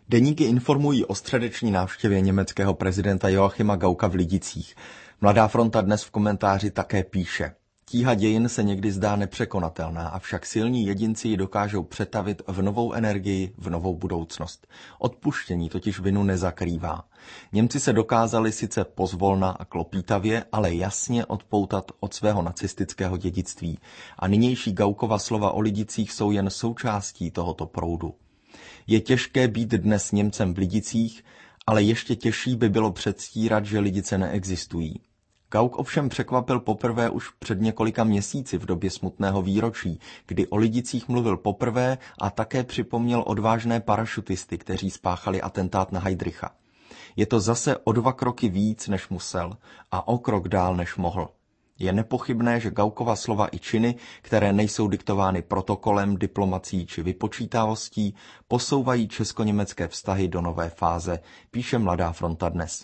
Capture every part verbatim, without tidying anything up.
Deníky informují o středeční návštěvě německého prezidenta Joachima Gaucka v Lidicích. Mladá fronta dnes v komentáři také píše: Tíha dějin se někdy zdá nepřekonatelná, avšak silní jedinci ji dokážou přetavit v novou energii, v novou budoucnost. Odpuštění totiž vinu nezakrývá. Němci se dokázali sice pozvolna a klopítavě, ale jasně odpoutat od svého nacistického dědictví. A nynější Gauckova slova o Lidicích jsou jen součástí tohoto proudu. Je těžké být dnes Němcem v Lidicích, ale ještě těžší by bylo předstírat, že Lidice neexistují. Gauck ovšem překvapil poprvé už před několika měsíci v době smutného výročí, kdy o Lidicích mluvil poprvé a také připomněl odvážné parašutisty, kteří spáchali atentát na Heydricha. Je to zase o dva kroky víc, než musel, a o krok dál, než mohl. Je nepochybné, že Gauckova slova i činy, které nejsou diktovány protokolem, diplomací či vypočítavostí, posouvají česko-německé vztahy do nové fáze, píše Mladá fronta dnes.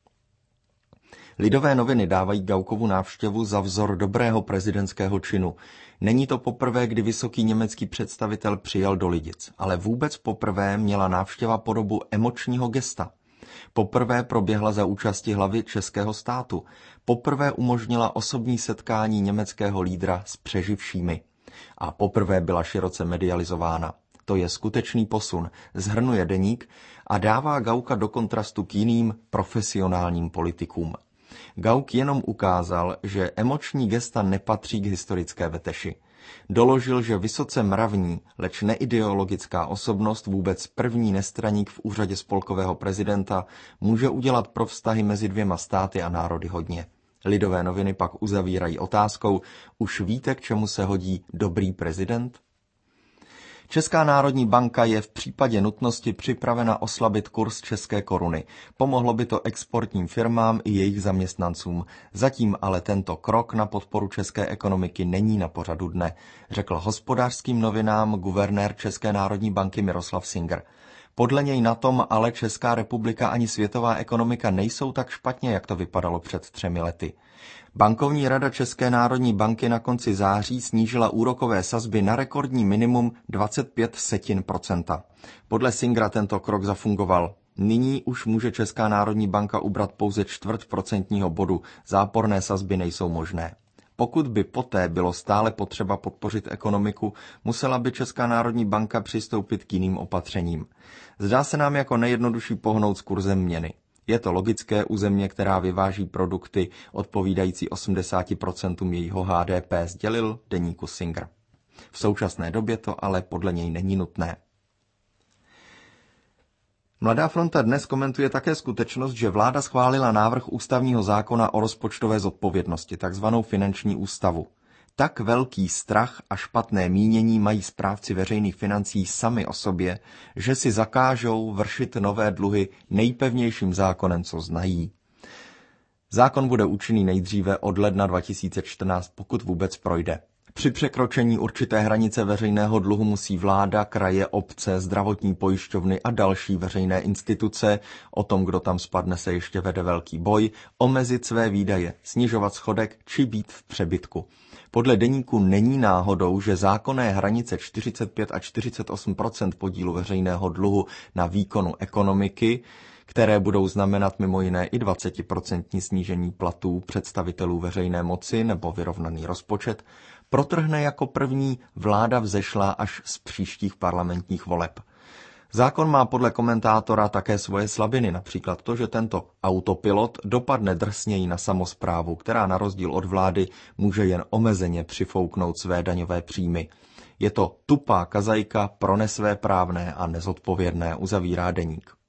Lidové noviny dávají Gauckovu návštěvu za vzor dobrého prezidentského činu. Není to poprvé, kdy vysoký německý představitel přijel do Lidic, ale vůbec poprvé měla návštěva podobu emočního gesta. Poprvé proběhla za účasti hlavy českého státu. Poprvé umožnila osobní setkání německého lídra s přeživšími. A poprvé byla široce medializována. To je skutečný posun, shrnuje Deník a dává Gaucka do kontrastu k jiným profesionálním politikům. Gauck jenom ukázal, že emoční gesta nepatří k historické veteši. Doložil, že vysoce mravní, leč neideologická osobnost, vůbec první nestraník v úřadě spolkového prezidenta, může udělat pro vztahy mezi dvěma státy a národy hodně. Lidové noviny pak uzavírají otázkou: už víte, k čemu se hodí dobrý prezident? Česká národní banka je v případě nutnosti připravena oslabit kurz české koruny. Pomohlo by to exportním firmám i jejich zaměstnancům. Zatím ale tento krok na podporu české ekonomiky není na pořadu dne, řekl Hospodářským novinám guvernér České národní banky Miroslav Singer. Podle něj na tom ale Česká republika ani světová ekonomika nejsou tak špatně, jak to vypadalo před třemi lety. Bankovní rada České národní banky na konci září snížila úrokové sazby na rekordní minimum dvacet pět setin procenta. Podle Singera tento krok zafungoval. Nyní už může Česká národní banka ubrat pouze čtvrt procentního bodu, záporné sazby nejsou možné. Pokud by poté bylo stále potřeba podpořit ekonomiku, musela by Česká národní banka přistoupit k jiným opatřením. Zdá se nám jako nejjednodušší pohnout s kurzem měny. Je to logické u země, která vyváží produkty odpovídající osmdesáti procentům jejího H D P, sdělil deníku Singer. V současné době to ale podle něj není nutné. Mladá fronta dnes komentuje také skutečnost, že vláda schválila návrh ústavního zákona o rozpočtové zodpovědnosti, takzvanou finanční ústavu. Tak velký strach a špatné mínění mají správci veřejných financí sami o sobě, že si zakážou vršit nové dluhy nejpevnějším zákonem, co znají. Zákon bude účinný nejdříve od ledna dva tisíce čtrnáct, pokud vůbec projde. Při překročení určité hranice veřejného dluhu musí vláda, kraje, obce, zdravotní pojišťovny a další veřejné instituce, o tom, kdo tam spadne, se ještě vede velký boj, omezit své výdaje, snižovat schodek či být v přebytku. Podle deníku není náhodou, že zákonné hranice čtyřicet pět a čtyřicet osm procent podílu veřejného dluhu na výkonu ekonomiky, které budou znamenat mimo jiné i dvacet procent snížení platů představitelů veřejné moci nebo vyrovnaný rozpočet, protrhne jako první vláda vzešlá až z příštích parlamentních voleb. Zákon má podle komentátora také svoje slabiny, například to, že tento autopilot dopadne drsněji na samosprávu, která na rozdíl od vlády může jen omezeně přifouknout své daňové příjmy. Je to tupá kazajka pro nesvéprávné a nezodpovědné, uzavírá deník.